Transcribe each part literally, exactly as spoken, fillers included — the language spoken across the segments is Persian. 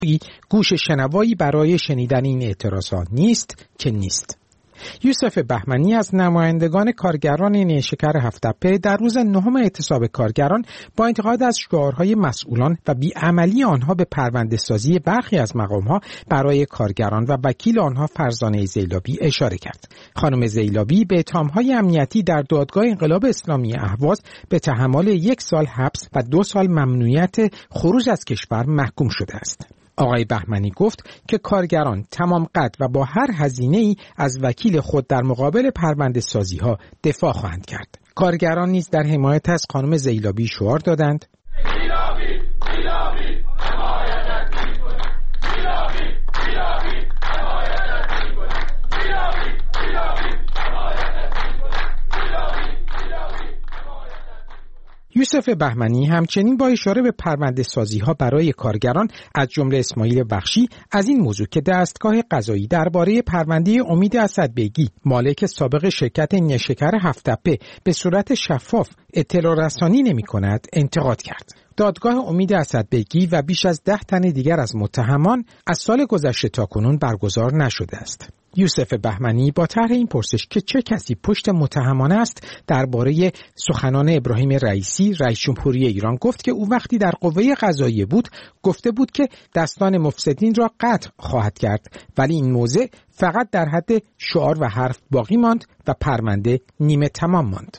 گوش شنوایی برای شنیدن این اعتراضات نیست که نیست. یوسف بهمنی از نمایندگان کارگران نیشکر هفت‌تپه در روز نهم اعتصاب کارگران با انتقاد از شعارهای مسئولان و بیعملی آنها به پرونده سازی برخی از مقامها برای کارگران و وکیل آنها فرزانه زیلابی اشاره کرد. خانم زیلابی به اتهامهای امنیتی در دادگاه انقلاب اسلامی اهواز به تحمل یک سال حبس و دو سال ممنوعیت خروج از کشور محکوم شده است. آقای بهمنی گفت که کارگران تمام قد و با هر هزینه‌ای از وکیل خود در مقابل پرونده سازی ها دفاع خواهند کرد. کارگران نیز در حمایت از خانم زیلابی شعار دادند: زیلابی، زیلابی، حمایتت می‌کنیم. زیلابی، زیلابی، حمایتت می‌کنیم. زیلابی، زیلابی، حمایتت می‌کنیم. زیلابی، زیلابی، حمایتت. یوسف بهمنی همچنین با اشاره به پرونده سازی ها برای کارگران از جمله اسماعیل بخشی از این موضوع که دستگاه قضایی درباره پرونده امید اسدبیگی مالک سابق شرکت نیشکر هفت‌تپه به صورت شفاف اطلاع رسانی نمی کند انتقاد کرد. دادگاه امید اسدبیگی و بیش از ده تن دیگر از متهمان از سال گذشته تا کنون برگزار نشده است. یوسف بهمنی با طرح این پرسش که چه کسی پشت متهمان است درباره سخنان ابراهیم رئیسی رئیس جمهوری ایران گفت که او وقتی در قوه قضاییه بود گفته بود که دستان مفسدین را قطع خواهد کرد، ولی این موضع فقط در حد شعار و حرف باقی ماند و پرونده نیمه تمام ماند.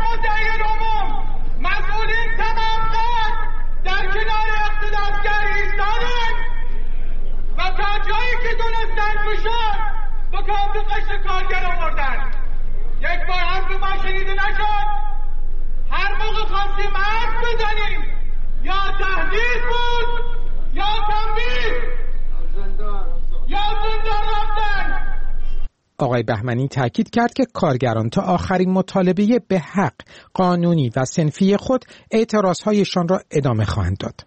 و تا جایی که دونستن بشن با کابل قشت کارگر آوردن. یک بار حرف ما شنیده نشد. هر موقع خواستیم حرف بزنیم یا تهدید بود یا تنبیه یا زندان رفتن. آقای بهمنی تاکید کرد که کارگران تا آخرین مطالبه به حق قانونی و صنفی خود اعتراضهایشان را ادامه خواهند داد.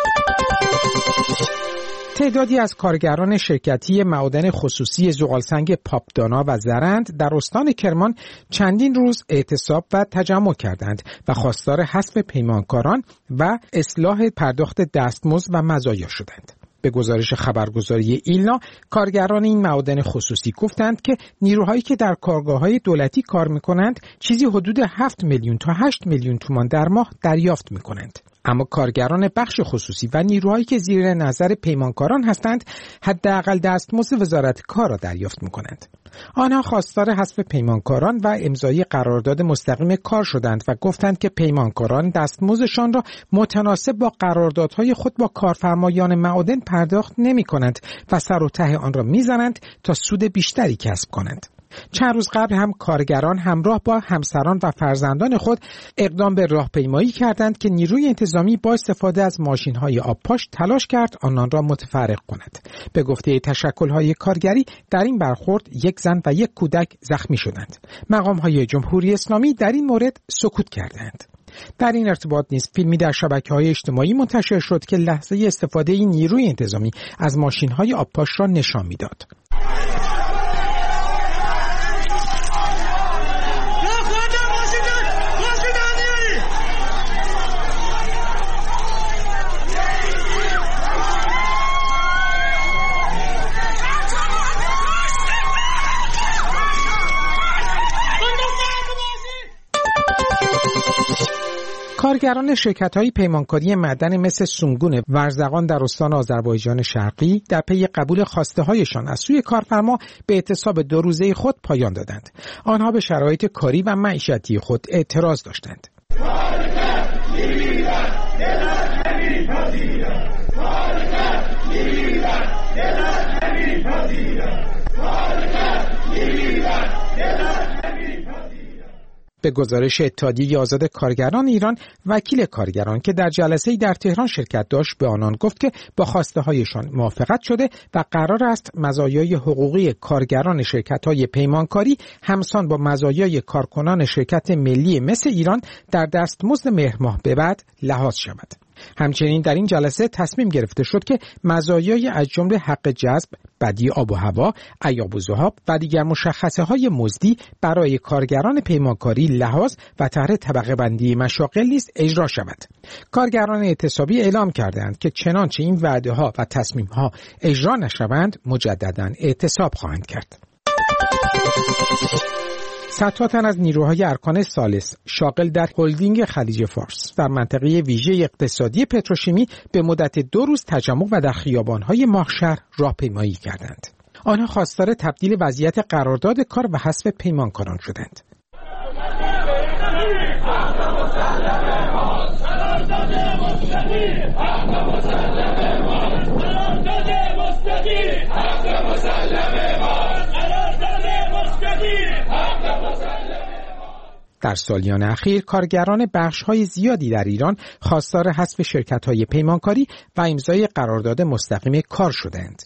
تعدادی از کارگران شرکتی معادن خصوصی زغالسنگ پاپدانا و زرند در استان کرمان چندین روز اعتصاب و تجمع کردند و خواستار حذف پیمانکاران و اصلاح پرداخت دستمزد و مزایا شدند. به گزارش خبرگزاری ایلنا، کارگران این معادن خصوصی گفتند که نیروهایی که در کارگاه‌های دولتی کار می‌کنند چیزی حدود هفت میلیون تا هشت میلیون تومان در ماه دریافت می‌کنند. اما کارگران بخش خصوصی و نیروهایی که زیر نظر پیمانکاران هستند حداقل دستمزد وزارت کار را دریافت می‌کنند. آنها خواستار حذف پیمانکاران و امضای قرارداد مستقیم کار شدند و گفتند که پیمانکاران دستمزدشان را متناسب با قراردادهای خود با کارفرمایان معادن پرداخت نمی‌کنند و سر و ته آن را می‌زنند تا سود بیشتری کسب کنند. چند روز قبل هم کارگران همراه با همسران و فرزندان خود اقدام به راهپیمایی کردند که نیروی انتظامی با استفاده از ماشین‌های آبپاش تلاش کرد آنان را متفرق کند. به گفته تشکل‌های کارگری در این برخورد یک زن و یک کودک زخمی شدند. مقام‌های جمهوری اسلامی در این مورد سکوت کردند. در این ارتباط نیز فیلمی در شبکه‌های اجتماعی منتشر شد که لحظه استفاده این نیروی انتظامی از ماشین‌های آبپاش را نشان می‌داد. کارگران شرکت‌های پیمانکاری معدن مثل سونگون ورزقان در استان آذربایجان شرقی در پی قبول خواسته‌هایشان از سوی کارفرما به اعتصاب دو روزه خود پایان دادند. آنها به شرایط کاری و معیشتی خود اعتراض داشتند. به گزارش اتحادیه آزاد کارگران ایران، وکیل کارگران که در جلسه‌ای در تهران شرکت داشت به آنان گفت که با خواسته هایشان موافقت شده و قرار است مزایای حقوقی کارگران شرکت‌های پیمانکاری همسان با مزایای کارکنان شرکت ملی مس ایران در دستمزد مهر ماه به بعد لحاظ شود. همچنین در این جلسه تصمیم گرفته شد که مزایای از جمله حق جذب، بدی آب و هوا، ایاب و ذهاب و دیگر مشخصه های مزدی برای کارگران پیمانکاری لحاظ و طرح طبقه بندی مشاغل نیز اجرا شود. کارگران اعتصابی اعلام کردند که چنانچه این وعده ها و تصمیم ها اجرا نشوند مجددا اعتصاب خواهند کرد. صدها تن از نیروهای ارکان ثالث شاغل در هلدینگ خلیج فارس در منطقه ویژه اقتصادی پتروشیمی به مدت دو روز تجمع و در خیابان‌های ماهشهر راهپیمایی کردند. آنها خواستار تبدیل وضعیت قرارداد کار و حذف پیمانکاران شدند. در سالیان اخیر کارگران بخش‌های زیادی در ایران خواستار حذف شرکت‌های پیمانکاری و امضای قرارداد مستقیم کار شدند.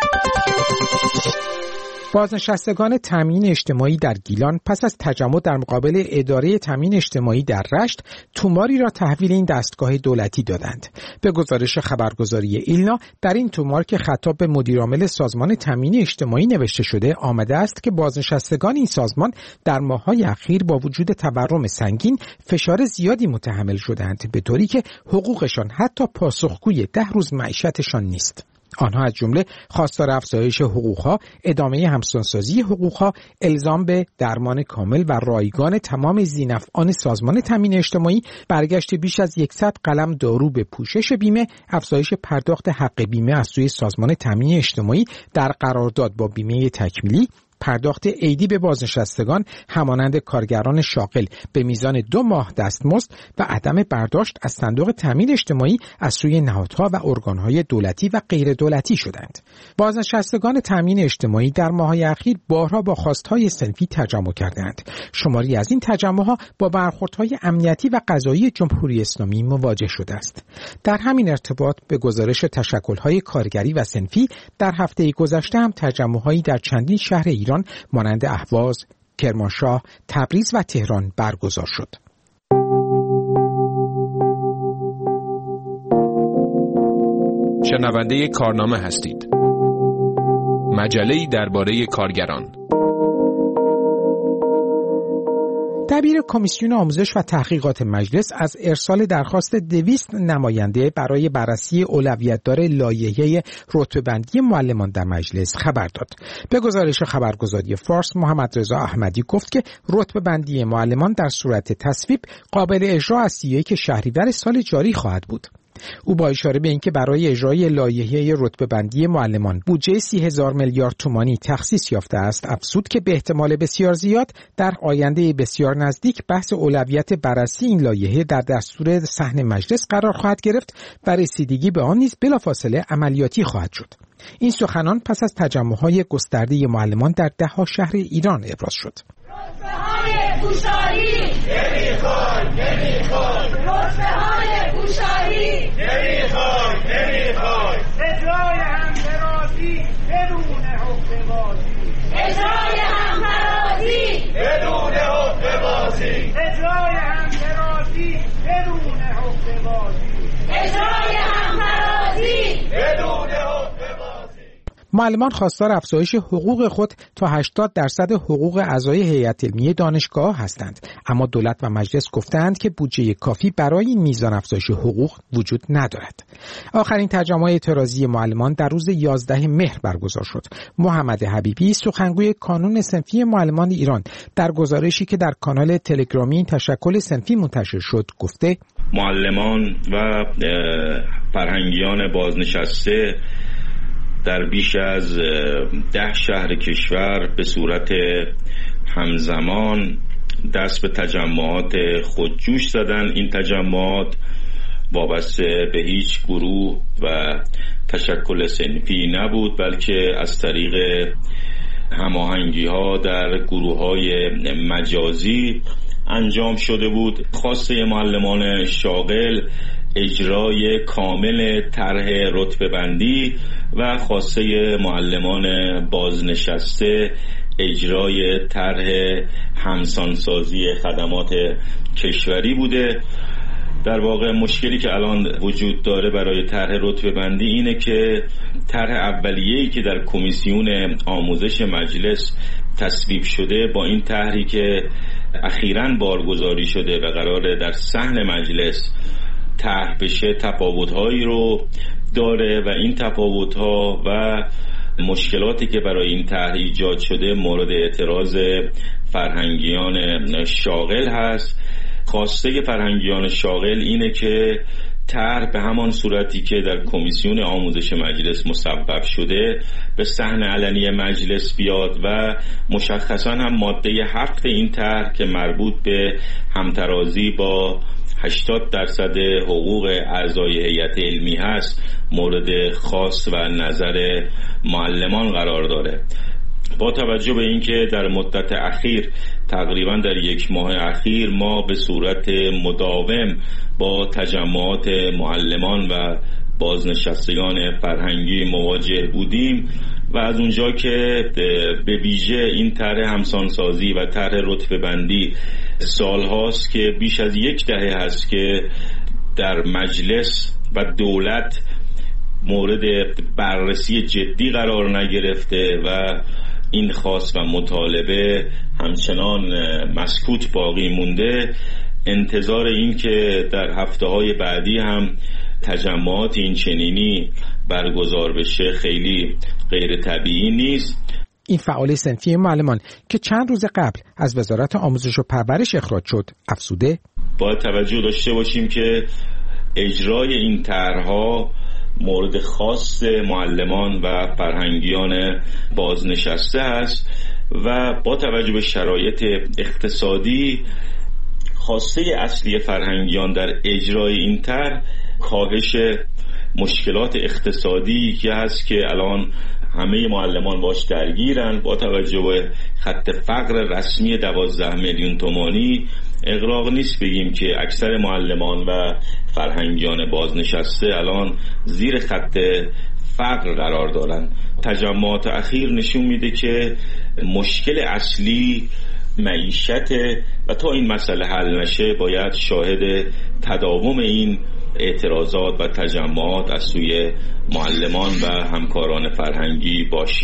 بازنشستگان تامین اجتماعی در گیلان پس از تجمع در مقابل اداره تامین اجتماعی در رشت توماری را تحویل این دستگاه دولتی دادند. به گزارش خبرگزاری ایلنا در این تومار که خطاب به مدیرعامل سازمان تامین اجتماعی نوشته شده آمده است که بازنشستگان این سازمان در ماه‌های اخیر با وجود تورم سنگین فشار زیادی متحمل شدند به طوری که حقوقشان حتی پاسخگوی ده روز معیشتشان نیست. آنها از جمله خواستار افزایش حقوقها، ادامه همسانسازی حقوقها، الزام به درمان کامل و رایگان تمام ذی‌نفعان سازمان تامین اجتماعی، برگشت بیش از صد قلم دارو به پوشش بیمه، افزایش پرداخت حق بیمه از سوی سازمان تامین اجتماعی در قرارداد با بیمه تکمیلی، پرداخت عیدی به بازنشستگان همانند کارگران شاغل به میزان دو ماه دستمزد و عدم برداشت از صندوق تامین اجتماعی از سوی نهادها و ارگانهای دولتی و غیر دولتی شدند. بازنشستگان تامین اجتماعی در ماه‌های اخیر بارها با خواستهای صنفی تجمع کردند. شماری از این تجمع‌ها با برخوردهای امنیتی و قضایی جمهوری اسلامی مواجه شده است. در همین ارتباط به گزارش تشکل‌های کارگری و صنفی در هفته گذشته هم تجمع‌هایی در چندین شهر ایران مانند اهواز، کرمانشاه، تبریز و تهران برگزار شد. شنونده کارنامه هستید. مجله‌ای درباره کارگران. دبیر کمیسیون آموزش و تحقیقات مجلس از ارسال درخواست دویست نماینده برای بررسی اولویت‌دار لایحه رتبه‌بندی معلمان در مجلس خبر داد. به گزارش خبرگزاری فارس، محمد رضا احمدی گفت که رتبه‌بندی معلمان در صورت تصویب قابل اجرا از سی و یک شهریور سال جاری خواهد بود. او با اشاره به اینکه برای اجرای لایحه رتبه‌بندی معلمان بودجه سی هزار میلیارد تومانی تخصیص یافته است، افزود که به احتمال بسیار زیاد در آینده بسیار نزدیک بحث اولویت بررسی این لایحه در دستور صحن مجلس قرار خواهد گرفت و رسیدگی به آن نیز بلافاصله عملیاتی خواهد شد. این سخنان پس از تجمع‌های گسترده معلمان در ده‌ها شهر ایران ابراز شد. رتبه‌های گوشاری نمیخوای نمیخوای رتبه‌های گوشاری نمیخوای نمیخوای اجرای هم‌ترازی بدون حقه‌بازی اجرای هم‌ترازی بدون حقه‌بازی اجرای هم‌ترازی بدون حقه‌بازی اجرای هم‌ترازی بدون حقه‌بازی. معلمان خواستار افزایش حقوق خود تا هشتاد درصد حقوق اعضای هیئت علمی دانشگاه هستند، اما دولت و مجلس گفتند که بودجه کافی برای این میزان افزایش حقوق وجود ندارد. آخرین تجمع اعتراضی معلمان در روز یازده مهر برگزار شد. محمد حبیبی، سخنگوی کانون صنفی معلمان ایران، در گزارشی که در کانال تلگرامی تشکل صنفی منتشر شد گفته: معلمان و فرهنگیان بازنشسته در بیش از ده شهر کشور به صورت همزمان دست به تجمعات خودجوش زدن. این تجمعات وابسته به هیچ گروه و تشکل صنفی نبود، بلکه از طریق هماهنگی ها در گروه های مجازی انجام شده بود. خواسته معلمان شاغل اجرای کامل طرح رتبه‌بندی و خواسته معلمان بازنشسته اجرای طرح همسانسازی خدمات کشوری بوده. در واقع مشکلی که الان وجود داره برای طرح رتبه بندی اینه که طرح اولیه‌ای که در کمیسیون آموزش مجلس تصویب شده با این طرحی که اخیراً بارگذاری شده و قراره در صحن مجلس طرح بشه تفاوت‌هایی رو داره و این تفاوت‌ها و مشکلاتی که برای این طرح ایجاد شده مورد اعتراض فرهنگیان شاغل هست. خواسته فرهنگیان شاغل اینه که طرح به همان صورتی که در کمیسیون آموزش مجلس مصوب شده به صحن علنی مجلس بیاد و مشخصا هم ماده هفت این طرح که مربوط به همترازی با هشتاد درصد حقوق اعضای هیئت علمی هست مورد خاص و نظر معلمان قرار داره. با توجه به اینکه در مدت اخیر تقریبا در یک ماه اخیر ما به صورت مداوم با تجمعات معلمان و بازنشستگان فرهنگی مواجه بودیم و از اونجا که به ویژه این طرح همسانسازی و طرح رتبه بندی سال هاست که بیش از یک دهه هست که در مجلس و دولت مورد بررسی جدی قرار نگرفته و این خواست و مطالبه همچنان مسکوت باقی مونده، انتظار این که در هفته‌های بعدی هم تجمعات این چنینی برگزار بشه خیلی غیر طبیعی نیست. این فعال صنفی معلمان که چند روز قبل از وزارت آموزش و پرورش اخراج شد افسوده؟ باید توجه داشته باشیم که اجرای این طرح‌ها مورد خاص معلمان و فرهنگیان بازنشسته است و با توجه به شرایط اقتصادی خواسته اصلی فرهنگیان در اجرای این طرح کاهش مشکلات اقتصادی که هست که الان همه معلمان باش درگیرن. با توجه به خط فقر رسمی دوازده میلیون تومانی اغراق نیست بگیم که اکثر معلمان و فرهنگیان بازنشسته الان زیر خط فقر قرار دارن. تجمعات اخیر نشون میده که مشکل اصلی معیشت و تا این مسئله حل نشه باید شاهد تداوم این اعتراضات و تجمعات از سوی معلمان و همکاران فرهنگی باشیم.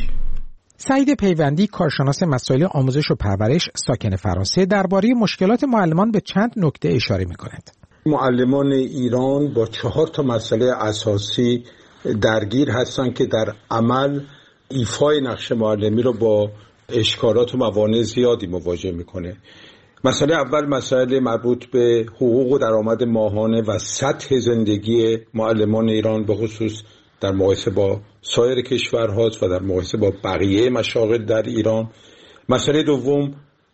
سعید پیوندی کارشناس مسائل آموزش و پرورش ساکن فرانسه درباره مشکلات معلمان به چند نکته اشاره می‌کند. معلمان ایران با چهار تا مسئله اساسی درگیر هستند که در عمل ایفای نقش معلمی رو با اشکالات و موانع زیادی مواجه میکنه. مسئله اول مسئله مربوط به حقوق و درآمد ماهانه و سطح زندگی معلمان ایران به خصوص در مقایسه با سایر کشورهاست و در مقایسه با بقیه مشاغل در ایران. مسئله دوم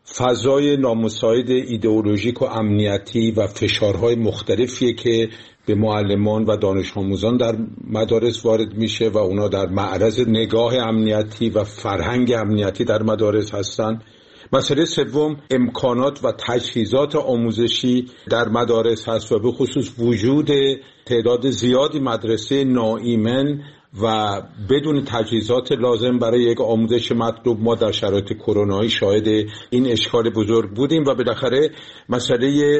فضای نامساعد ایدئولوژیک و امنیتی و فشارهای مختلفیه که به معلمان و دانش آموزان در مدارس وارد میشه و اونا در معرض نگاه امنیتی و فرهنگ امنیتی در مدارس هستن. مسئله سوم امکانات و تجهیزات آموزشی در مدارس هست و به خصوص وجود تعداد زیادی مدرسه ناایمن و بدون تجهیزات لازم برای یک آموزش مطلوب. ما در شرایط کرونایی شاهد این اشکال بزرگ بودیم و بالاخره مسئله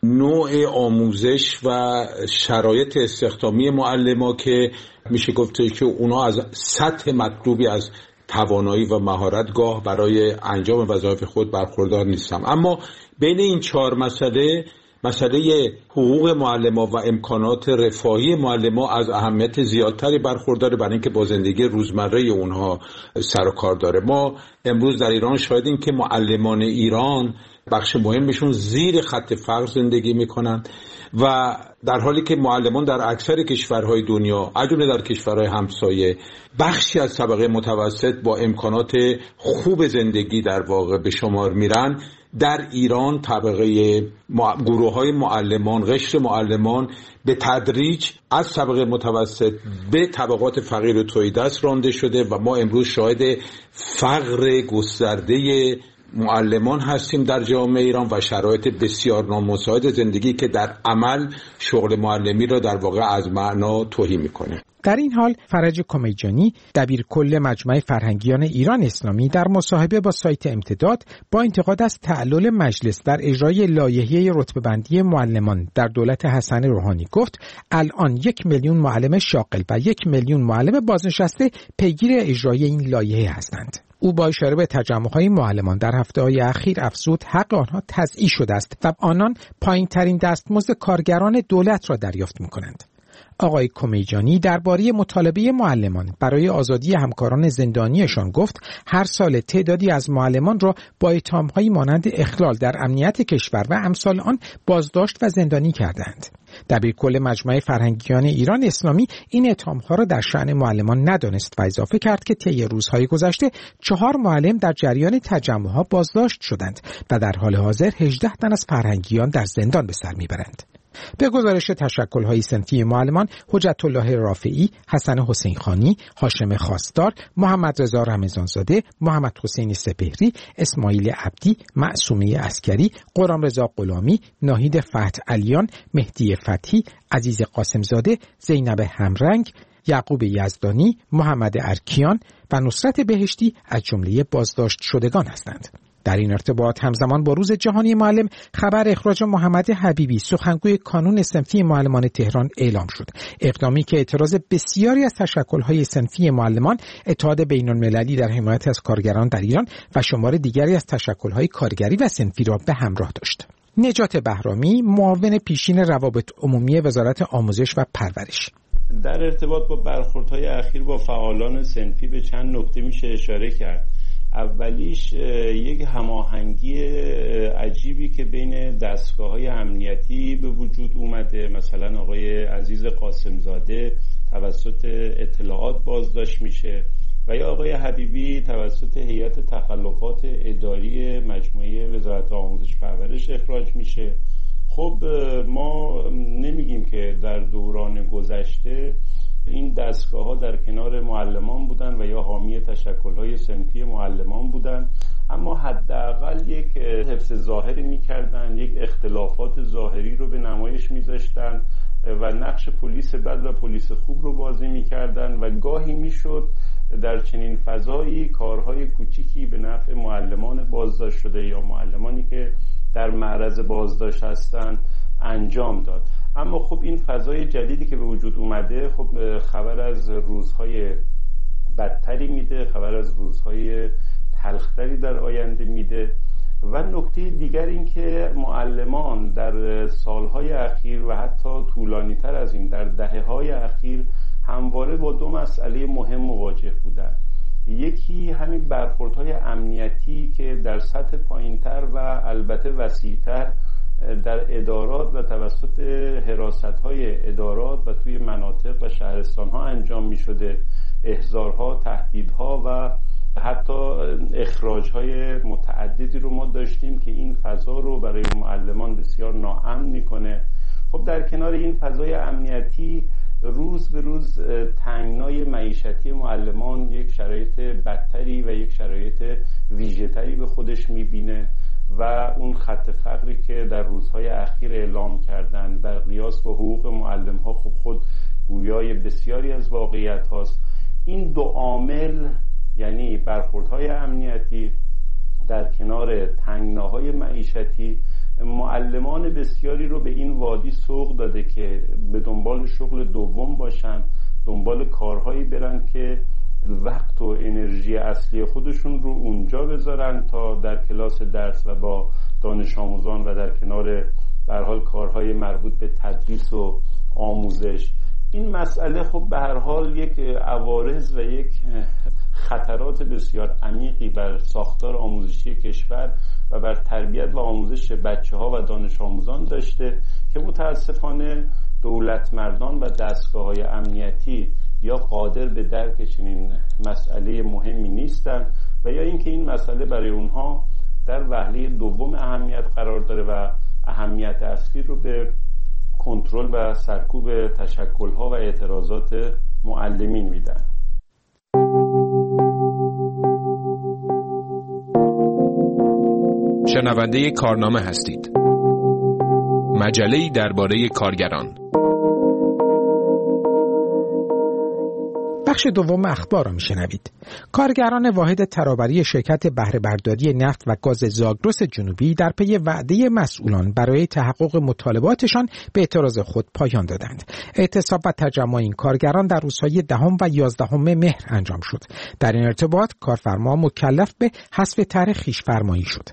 نوع آموزش و شرایط استخدامی معلما که میشه گفت که اونا از سطح مطلوبی از توانایی و مهارت گاه برای انجام وظایف خود برخوردار نیستم. اما بین این چهار مسئله مسئله حقوق معلما و امکانات رفاهی معلما از اهمیت زیادتری برخورداره برای اینکه با زندگی روزمره اونها سر و کار داره. ما امروز در ایران شاهدیم که معلمان ایران بخش مهمشون زیر خط فقر زندگی میکنن و در حالی که معلمان در اکثر کشورهای دنیا از جمله در کشورهای همسایه بخشی از طبقه متوسط با امکانات خوب زندگی در واقع به شمار میرن، در ایران طبقه مع... گروه های معلمان، قشر معلمان به تدریج از طبقه متوسط به طبقات فقیر و تهیدست رانده شده و ما امروز شاهد فقر گسترده معلمان هستیم در جامعه ایران و شرایط بسیار نامساعد زندگی که در عمل شغل معلمی را در واقع از معنا تهی میکنه. در این حال فرج کمیجانی دبیر کل مجمع فرهنگیان ایران اسلامی در مصاحبه با سایت امتداد با انتقاد از تعلل مجلس در اجرای لایحه رتبه‌بندی معلمان در دولت حسن روحانی گفت الان یک میلیون معلم شاغل و یک میلیون معلم بازنشسته پیگیر اجرای این لایحه هستند. او با اشاره به تجمع‌های معلمان در هفته‌های اخیر افزود حق آنها تضییع شده است و آنان پایین‌ترین دستمزد کارگران دولت را دریافت می‌کنند. آقای کمیجانی درباره مطالبه معلمان برای آزادی همکاران زندانیشان گفت هر سال تعدادی از معلمان را با اتهام‌هایی مانند اخلال در امنیت کشور و امثال آن بازداشت و زندانی کردند. دبیرکل مجمع فرهنگیان ایران اسلامی این اتهام‌ها را در شأن معلمان ندانست و اضافه کرد که طی روزهای گذشته چهار معلم در جریان تجمع‌ها بازداشت شدند و در حال حاضر هجده تن از فرهنگیان در زندان به سر میبرند. به گزارش تشکل‌های صنفی معلمان حجت الله رافعی، حسن حسین خانی، هاشم خواستار، محمد رضا رمضانزاده، محمد حسین سپهری، اسماعیل عبدی، معصومه عسکری، قرام رضا غلامی، ناهید فتح علیان، مهدی فتحی، عزیز قاسمزاده، زینب همرنگ، یعقوب یزدانی، محمد ارکیان و نصرت بهشتی از جمله بازداشت شدگان هستند. در این ارتباط همزمان با روز جهانی معلم خبر اخراج محمد حبیبی سخنگوی کانون صنفی معلمان تهران اعلام شد. اقدامی که اعتراض بسیاری از تشکل‌های صنفی معلمان، اتحاد بین‌المللی در حمایت از کارگران در ایران و شمار دیگری از تشکل‌های کارگری و صنفی را به همراه داشت. نجات بهرامی، معاون پیشین روابط عمومی وزارت آموزش و پرورش: در ارتباط با برخوردهای اخیر با فعالان صنفی به چند نکته میشه اشاره کرد. اولیش یک هماهنگی عجیبی که بین دستگاه‌های امنیتی به وجود اومده. مثلا آقای عزیز قاسمزاده توسط اطلاعات بازداشت میشه و یا آقای حبیبی توسط هیئت تخلفات اداری مجموعه وزارت آموزش پرورش اخراج میشه. خب ما نمیگیم که در دوران گذشته این دستگاه ها در کنار معلمان بودن و یا حامی تشکل‌های صنفی معلمان بودن، اما حداقل یک حفظ ظاهری می‌کردن، یک اختلافات ظاهری رو به نمایش می‌ذاشتن و نقش پلیس بد و پلیس خوب رو بازی می‌کردن و گاهی میشد در چنین فضایی کارهای کوچیکی به نفع معلمان بازداشت شده یا معلمانی که در معرض بازداشت هستند انجام داد. اما خب این فضای جدیدی که به وجود اومده خب خبر از روزهای بدتری میده، خبر از روزهای تلختری در آینده میده. و نکته دیگر این که معلمان در سالهای اخیر و حتی طولانی تر از این در دهه‌های اخیر همواره با دو مسئله مهم مواجه بودند. یکی همین برخوردهای امنیتی که در سطح پایینتر و البته وسیعتر در ادارات و توسط حراست‌های ادارات و توی مناطق و شهرستان‌ها انجام می‌شده، احضارها، تهدیدها و حتی اخراج‌های متعددی رو ما داشتیم که این فضا رو برای معلمان بسیار ناامن می‌کنه. خب در کنار این فضای امنیتی روز به روز تنگنای معیشتی معلمان یک شرایط بدتری و یک شرایط ویژه‌تری به خودش می‌بینه و اون خط فقری که در روزهای اخیر اعلام کردن در قیاس با حقوق معلم ها خب خود گویای بسیاری از واقعیت هاست. این دو عامل یعنی برخوردهای امنیتی در کنار تنگناهای معیشتی معلمان بسیاری رو به این وادی سوق داده که به دنبال شغل دوم باشن، دنبال کارهایی برن که وقت و انرژی اصلی خودشون رو اونجا بذارن تا در کلاس درس و با دانش آموزان و در کنار به هر حال کارهای مربوط به تدریس و آموزش. این مسئله خب به هر حال یک عوارض و یک خطرات بسیار عمیقی بر ساختار آموزشی کشور و بر تربیت و آموزش بچه‌ها و دانش آموزان داشته که متاسفانه دولت مردان و دستگاه‌های امنیتی یا قادر به درک چنین مسئله مهمی نیستن و یا اینکه این مسئله برای اونها در وهله دوم اهمیت قرار داره و اهمیت اصلی رو به کنترل و سرکوب تشکل‌ها و اعتراضات معلمین میدن. شنونده کارنامه هستید. مجله‌ای درباره کارگران. بخش دوم اخبار را میشنوید. کارگران واحد ترابری شرکت بهره برداری نفت و گاز زاگرس جنوبی در پی وعده مسئولان برای تحقق مطالباتشان به اعتراض خود پایان دادند. اعتصاب و تجمع این کارگران در روزهای دهم و یازدهم مهر انجام شد. در این ارتباط کارفرما مکلف به حذف طرح خویش‌فرمایی شد.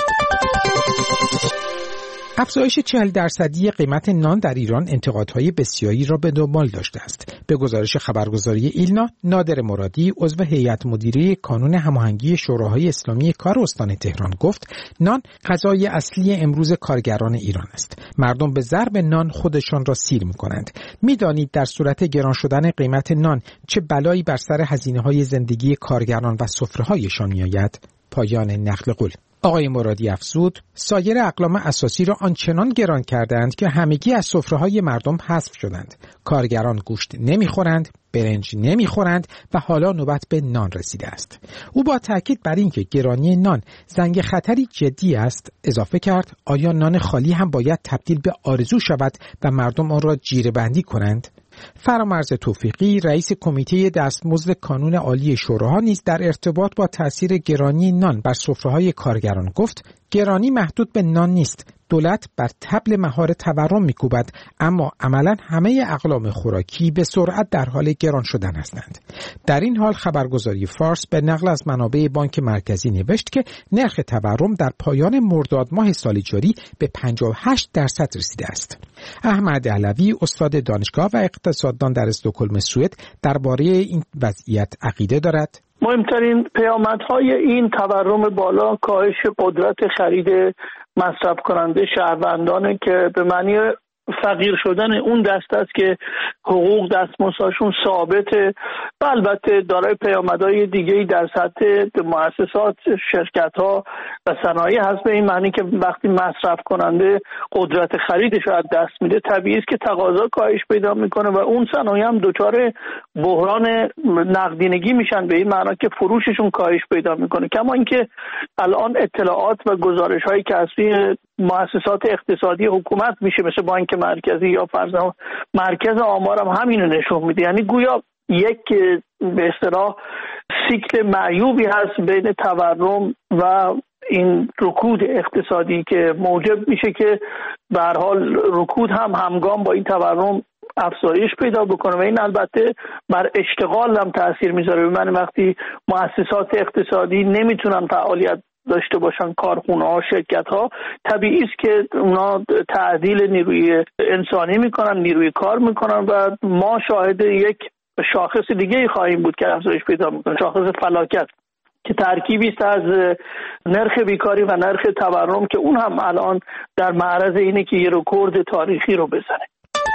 افزایش چهل درصدی قیمت نان در ایران انتقادهای بسیاری را به دنبال داشته است. به گزارش خبرگزاری ایلنا، نادر مرادی، عضو هیئت مدیره کانون هماهنگی شوراهای اسلامی کار استان تهران گفت نان غذای اصلی امروز کارگران ایران است. مردم به ضرب نان خودشان را سیر می‌کنند. می‌دانید در صورت گران شدن قیمت نان چه بلایی بر سر هزینه‌های زندگی کارگران و سفره‌هایشان می‌آید؟ پایان نقل قول. آقای مرادی افزود سایر اقلام اساسی را آنچنان گران کردند که همگی از سفره‌های مردم حذف شدند. کارگران گوشت نمیخورند، برنج نمیخورند و حالا نوبت به نان رسیده است. او با تاکید بر اینکه گرانی نان زنگ خطری جدی است اضافه کرد آیا نان خالی هم باید تبدیل به آرزو شود و مردم آن را جیره بندی کنند؟ فرامرز توفیقی رئیس کمیته دستمزد کانون عالی شوراها نیز در ارتباط با تأثیر گرانی نان بر سفره‌های کارگران گفت گرانی محدود به نان نیست. دولت بر طبل مهار تورم می‌کوبد اما عملاً همه اقلام خوراکی به سرعت در حال گران شدن هستند. در این حال خبرگزاری فارس به نقل از منابع بانک مرکزی نوشت که نرخ تورم در پایان مرداد ماه سال جاری به پنجاه و هشت درصد رسیده است. احمد علوی استاد دانشگاه و اقتصاددان در استکهلم سوئد درباره این وضعیت عقیده دارد. مهمترین پیامدهای این تورم بالا کاهش قدرت خرید مصرف کننده شهروندانه که به معنی فقیر شدن اون دسته است که حقوق دستمزدشون ثابته و البته دارای پیامدهای دیگه‌ای در سطح مؤسسات، شرکت‌ها و صنایع هست به این معنی که وقتی مصرف کننده قدرت خریدش رو از دست میده طبیعی است که تقاضا کاهش پیدا میکنه و اون صنایع هم دچار بحران نقدینگی میشن به این معنی که فروششون کاهش پیدا میکنه. کما اینکه الان اطلاعات و گزارش‌هایی که از سوی مؤسسات اقتصادی حکومت میشه مثل بانک مرکزی یا فرضاً مرکز آمار هم همینو نشون میده، یعنی گویا یک به اصطلاح سیکل معیوبی هست بین تورم و این رکود اقتصادی که موجب میشه که به هر حال رکود هم همگام با این تورم افزایش پیدا بکنه و این البته بر اشتغال هم تاثیر میذاره. به معنی وقتی مؤسسات اقتصادی نمیتونن فعالیت داشته باشن، کارخونه ها، شرکت ها، طبیعی است که اونا تعدیل نیروی انسانی میکنن، نیروی کار میکنن و ما شاهد یک شاخص دیگه خواهیم بود که افزایش پیدا میکنه، شاخص فلاکت که ترکیبی است از نرخ بیکاری و نرخ تورم که اون هم الان در معرض اینه که یه رکورد تاریخی رو بزنه.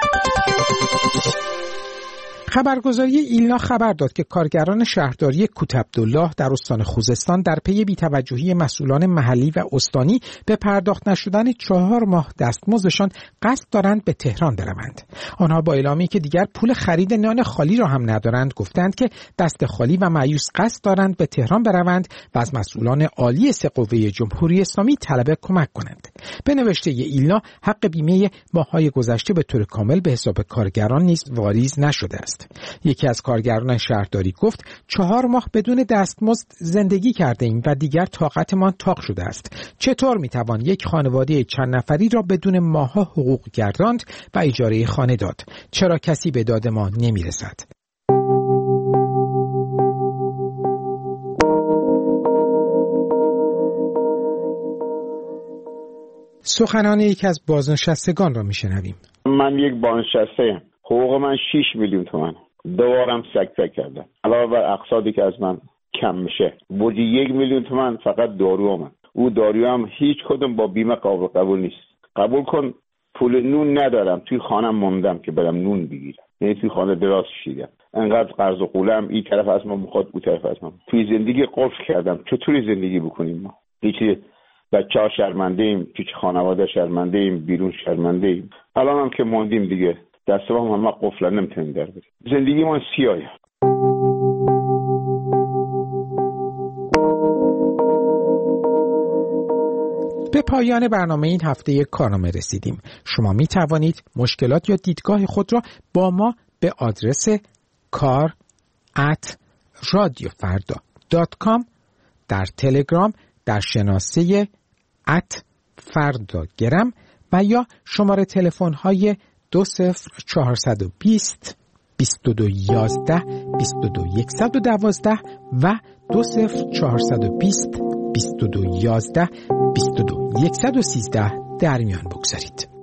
خبرگزاری ایلنا خبر داد که کارگران شهرداری کوتعبدالله در استان خوزستان در پی بی‌توجهی مسئولان محلی و استانی به پرداخت نشدن چهار ماه دستمزدشان قصد دارند به تهران بروند. آنها با اعلامی که دیگر پول خرید نان خالی را هم ندارند گفتند که دست خالی و مایوس قصد دارند به تهران بروند و از مسئولان عالی سه قوه جمهوری اسلامی طلب کمک کنند. به نوشته ایلنا حق بیمه ماه‌های گذشته به طور کامل به حساب کارگران نیز واریز نشده است. یکی از کارگران شهرداری گفت چهار ماه بدون دستمزد زندگی کرده ایم و دیگر طاقتمان تاق شده است. چطور میتوان یک خانواده چند نفری را بدون ماه‌ها حقوق گرداند و اجاره خانه داد؟ چرا کسی به داد ما نمیرسد؟ سخنان یکی از بازنشستگان را میشنویم. من یک بازنشسته، حقوق من شش میلیون تومان، دوبارم سکته کردم. علاوه بر اقساطی که از من کم میشه، بودی یک میلیون تومان فقط دارو من. او دارو هم هیچ کدوم با بیمه قابل قبول نیست. قبول کن پول نون ندارم، توی خانم موندم که برم نون بگیرم، یعنی توی خانه دراز کشیدم. انقدر قرض و قولم این طرف از من بخواد اون طرف از من. توی زندگی قفل کردم. چطوری زندگی بکنیم ما؟ هیچ بچه‌ها شرمنده ایم، پیش خانواده شرمنده ایم، بیرون شرمنده ایم. الان هم که موندیم دیگه دست و هم قفلا نمیتونیم در بریم. زندگی ما سیاهه. به پایان برنامه این هفته کارنامه رسیدیم. شما می توانید مشکلات یا دیدگاه خود را با ما به آدرس کار ات رادیو فردا دات کام، در تلگرام در شناسه ات فردا گرم و یا شماره تلفن های دو صفر چهارصد و بیست بیست و دو یازده بیست و دو صد و دوازده و دو صفر چهارصد و بیست بیست و دو یازده بیست و دو صد و سیزده در میان بگذارید.